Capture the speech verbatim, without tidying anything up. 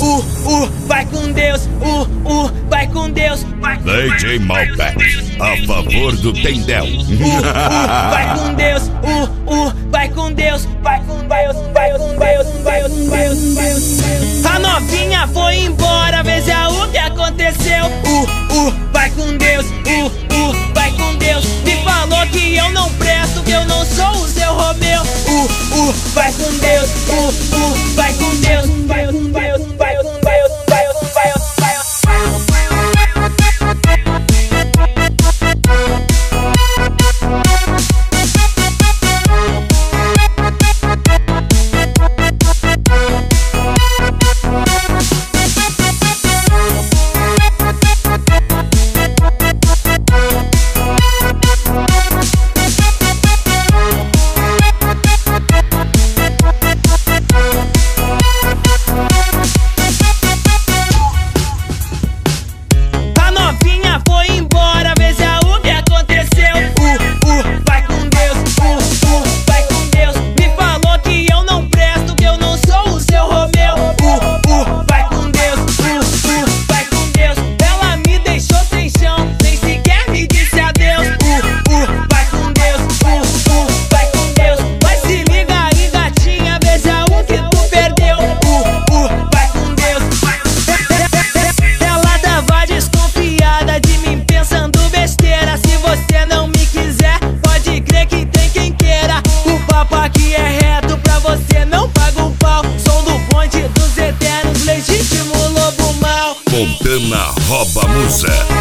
uh, uh, vai com Deus, uh, uh, vai com Deus, vai com D J Malbec, a favor do Tendel. Uh, uh, vai com Deus, uh, uh, vai com Deus, vai com Deus, vai com Deus, vai com Deus, vai com Deus. A novinha foi embora, veja o que aconteceu. Uh, uh, vai com Deus, uh, uh, vai com Deus. Me falou que eu não presto, que eu não sou o seu Romeu. Uh, uh, vai com Deus, uh, uh, vai com Deus, vai com Deus, vai com Deus, vai com Deus, vai com Deus. Montana rouba musa.